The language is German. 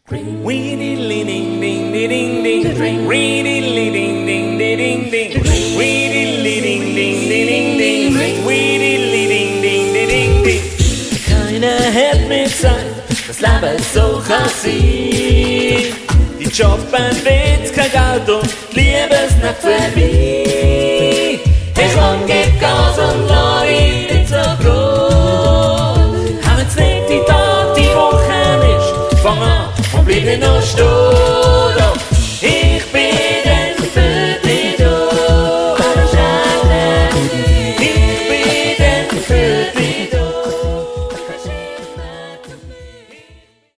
Weedy ding ding ding ding ding. Weedy ding ding ding ding ding. Weedy ding ding ding ding. Weedy ding ding ding ding. Keiner hält mir Zeit, das Leben ist so chassiert. Die Job ein Witz, kein Geld und die Liebe ist nicht vorbei.